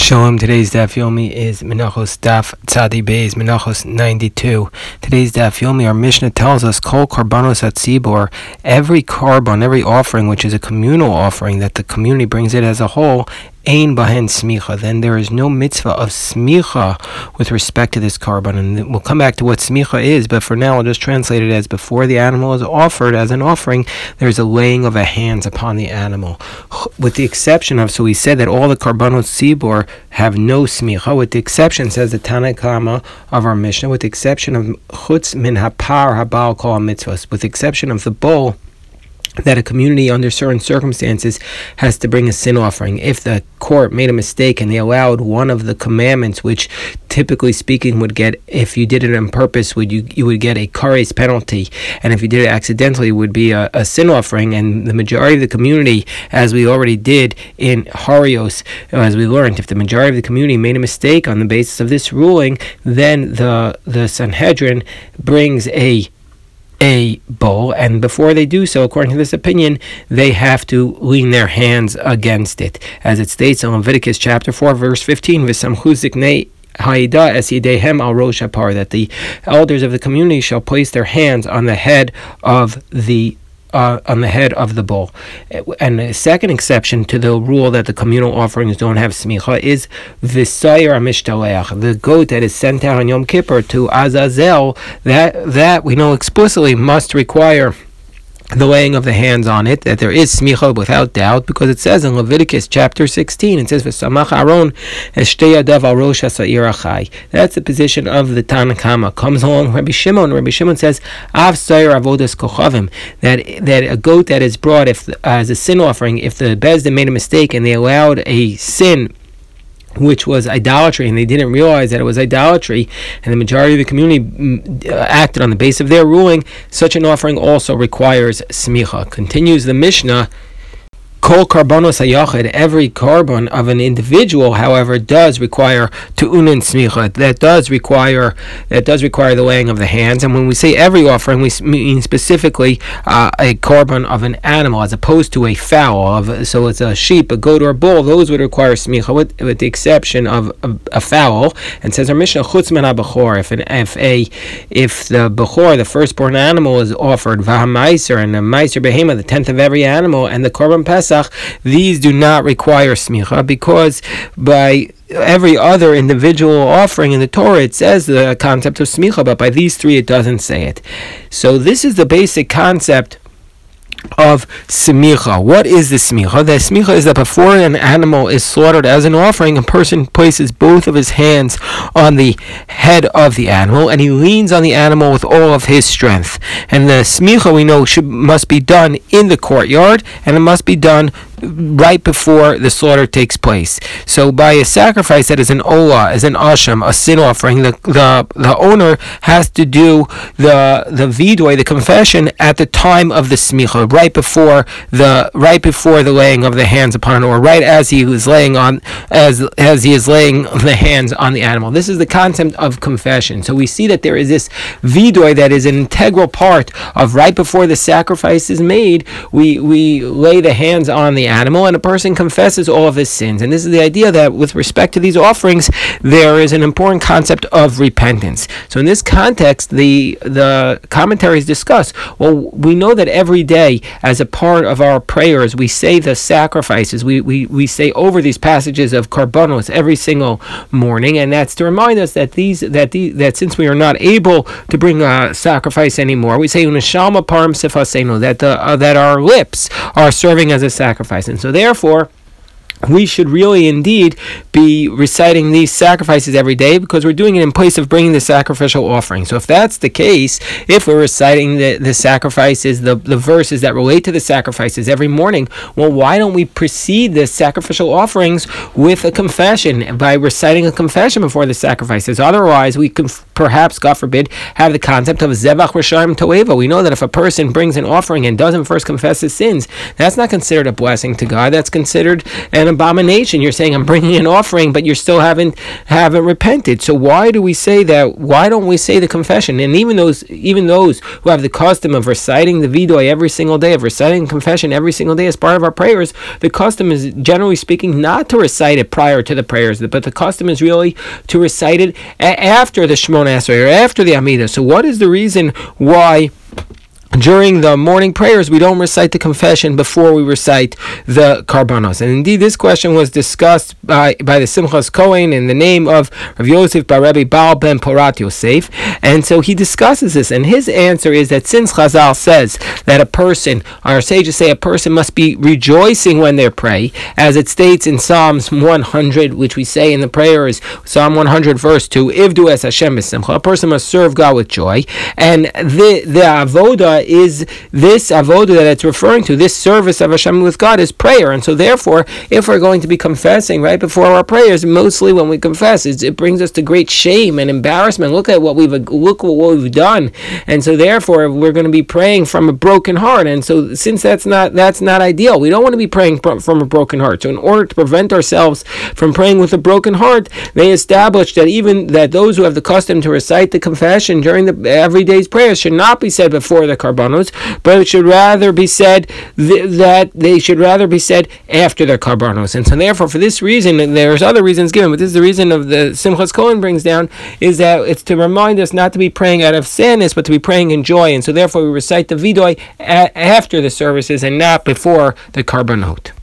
Shalom, today's Daf Yomi is Menachos Daf Tzadi Beis, Menachos 92. Today's Daf Yomi, our Mishnah tells us, Kol Karbanos Atzibor, every carbon, every offering, which is a communal offering that the community brings it as a whole, Ein Bahen Smicha, then there is no mitzvah of Smicha with respect to this carbon. And we'll come back to what Smicha is, but for now I'll just translate it as before the animal is offered as an offering, there's a laying of a hands upon the animal. With the exception of, so we said that all the Karbanos Tzibor have no Smicha, with the exception, says the Tana Kama of our Mishnah, with the exception of Chutz Min Hapar Habal Kol Mitzvahs, with the exception of the bowl that a community under certain circumstances has to bring a sin offering. If the court made a mistake and they allowed one of the commandments, which typically speaking would get, if you did it on purpose, you would get a kares penalty, and if you did it accidentally, it would be a sin offering. And the majority of the community, as we already did in Harios, as we learned, if the majority of the community made a mistake on the basis of this ruling, then the Sanhedrin brings a bowl, and before they do so, according to this opinion, they have to lean their hands against it, as it states in Leviticus chapter 4 verse 15, Haida esidehem al rosh hapar, that the elders of the community shall place their hands on the head of the bowl. And the second exception to the rule that the communal offerings don't have smicha is v'sayiramishtaleach, the goat that is sent out on Yom Kippur to Azazel, that we know explicitly must require the laying of the hands on it, that there is smicha without doubt, because it says in Leviticus chapter 16, it says v'samach Aaron eshtei yadav al rosh ha'sa'ir achai. That's the position of the Tana Kama. Comes along Rabbi Shimon. Rabbi Shimon says av sayir avodas kochavim, that a goat that is brought as a sin offering, if the Bezdin made a mistake and they allowed a sin which was idolatry, and they didn't realize that it was idolatry, and the majority of the community acted on the basis of their ruling, such an offering also requires smicha. Continues the Mishnah, Kol karbonos hayachid, every carbon of an individual, however, does require tu'unin smicha. That does require the laying of the hands. And when we say every offering, we mean specifically a carbon of an animal, as opposed to a fowl. So it's a sheep, a goat, or a bull. Those would require smicha, with the exception of a fowl. And says our Mishnah, chutz min habachor, if the bechor, the firstborn animal, is offered, v'hamaiser, and the meiser behema, the 10th of every animal, and the korban pesach, these do not require smicha, because by every other individual offering in the Torah it says the concept of smicha, but by these three it doesn't say it. So this is the basic concept of smicha. What is the smicha? The smicha is that before an animal is slaughtered as an offering, a person places both of his hands on the head of the animal, and he leans on the animal with all of his strength. And the smicha, we know, must be done in the courtyard, and it must be done right before the slaughter takes place. So by a sacrifice that is an olah, as an asham, a sin offering, the owner has to do the vidoy, the confession, at the time of the smicha, right before the laying of the hands upon it, or right as he is laying the hands on the animal. This is the concept of confession. So we see that there is this vidoy that is an integral part of right before the sacrifice is made. We lay the hands on the animal, and a person confesses all of his sins. And this is the idea that with respect to these offerings, there is an important concept of repentance. So in this context, the commentaries discuss, well, we know that every day, as a part of our prayers, we say the sacrifices. We say over these passages of karbanos every single morning, and that's to remind us that that since we are not able to bring a sacrifice anymore, we say unashalma param sifasenu, that our lips are serving as a sacrifice. And so therefore, we should really indeed be reciting these sacrifices every day, because we're doing it in place of bringing the sacrificial offering. So if that's the case, if we're reciting the sacrifices, the verses that relate to the sacrifices every morning, well, why don't we precede the sacrificial offerings with a confession, by reciting a confession before the sacrifices? Otherwise, we perhaps, God forbid, have the concept of Zevach Rishayim Toeva. We know that if a person brings an offering and doesn't first confess his sins, that's not considered a blessing to God. That's considered an abomination. You're saying, I'm bringing an offering, but you still haven't repented. So why do we say that? Why don't we say the confession? And even those who have the custom of reciting the Vidoy every single day, of reciting confession every single day as part of our prayers, the custom is, generally speaking, not to recite it prior to the prayers, but the custom is really to recite it after the Shemona Esrei, or after the Amidah. So what is the reason why during the morning prayers we don't recite the confession before we recite the Karbanos? And indeed, this question was discussed by the Simchas Kohen in the name of Rav Yosef Bar Rebbe Baal Ben Porat Yosef, and so he discusses this, and his answer is that since Chazal says that a person, our sages say, a person must be rejoicing when they pray, as it states in Psalms 100, which we say in the prayer is Psalm 100 verse 2, Ivdu es Hashem b'simcha, a person must serve God with joy, and the avoda is this avoda that it's referring to, this service of Hashem with God, is prayer. And so therefore, if we're going to be confessing right before our prayers, mostly when we confess, it brings us to great shame and embarrassment. Look at what we've done. And so therefore, we're going to be praying from a broken heart. And so since that's not ideal, we don't want to be praying from a broken heart. So in order to prevent ourselves from praying with a broken heart, they established that even that those who have the custom to recite the confession during the everyday's prayers should not be said before the Karbanos, but it should rather be said that they should rather be said after their Karbanos. And so therefore, for this reason, and there's other reasons given, but this is the reason of the Simchas Kohen brings down, is that it's to remind us not to be praying out of sadness, but to be praying in joy. And so therefore we recite the Vidoy after the services and not before the Karbanot.